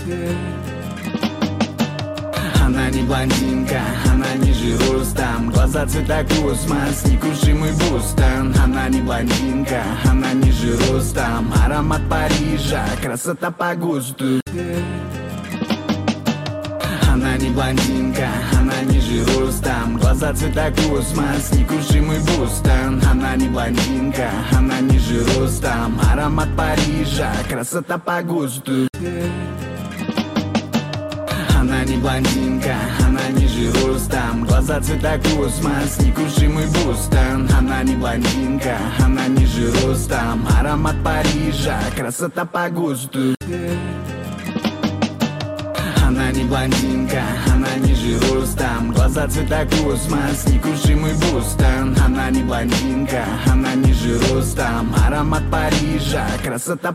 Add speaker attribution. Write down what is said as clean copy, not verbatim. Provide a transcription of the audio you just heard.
Speaker 1: Она не блондинка, она ниже ростом, глаза цвета космос, некрушимый Бостон. Она не блондинка, она ниже ростом, аромат Парижа, красота по густу. Она не блондинка, она ниже ростом, глаза цвета космос, некрушимый Бостон. Она не блондинка, она ниже ростом, аромат Парижа, красота по густу. Она не блондинка, она ниже ростом, глаза цвета космос, некрушимый Бостон. Она не блондинка, она ниже ростом, аромат Парижа, красота по густу. Она не блондинка, она ниже ростом, глаза цвета космос, некрушимый Бостон. Она не блондинка, она ниже ростом, аромат Парижа, красота